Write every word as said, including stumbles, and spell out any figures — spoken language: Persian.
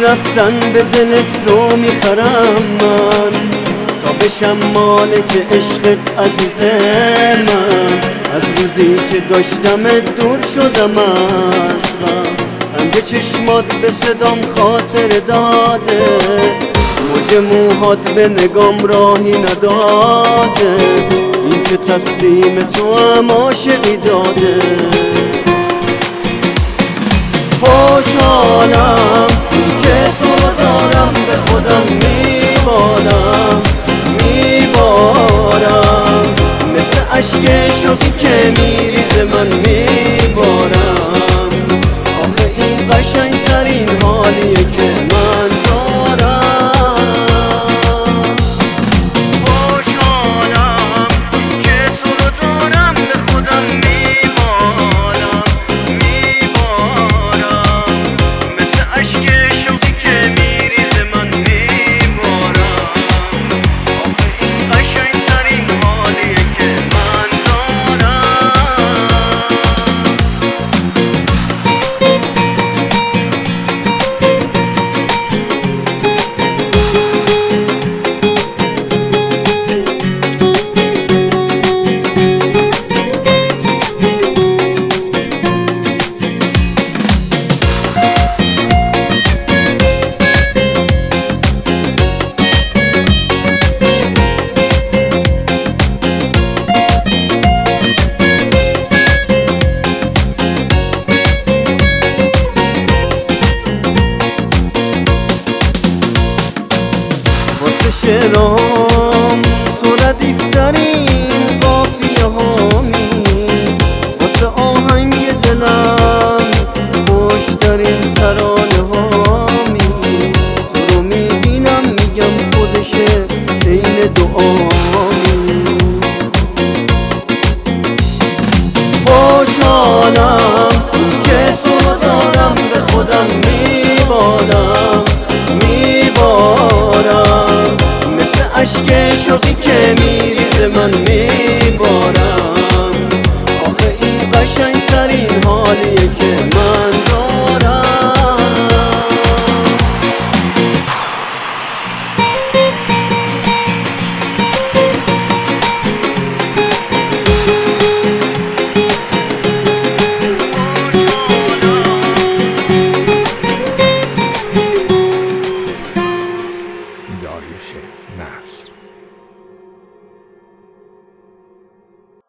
رفتن به دلت رو میخرم من، تا بشم مالک عشقت عزیز من. از روزی که داشتمت دور شدم اصلا، رنگ چشمات به صدام خاطر داده، موج موهات به نگام راهی نداده، این که تسلیم تو هم عاشقی داده. خوشحالم این که تو رو دارم، به خودم میبارم میبارم، مثل عشق شوقی که میریزه من میبارم. آخه این قشنگ ترین حالیه که من دارم. خوشحالم که تو رو دارم، به خودم میبارم میبارم، مثل عشق شوقی که میریزه من میبارم. آخه این قشنگ ترین حالیه که من دارم. شعرام تو ردیفترین قافیه هامی، واسه آهنگ دلم خوشترین ترانه هامی. تو رو میبینم میگم خودشه عین دعامی. خوشحالم این که تو رو دارم، به خودم میبارم میبارم، عشق شوقی که میریزه من میبارم. آخه این قشنگ ترین حالیه که من دارم. داریوش نصر.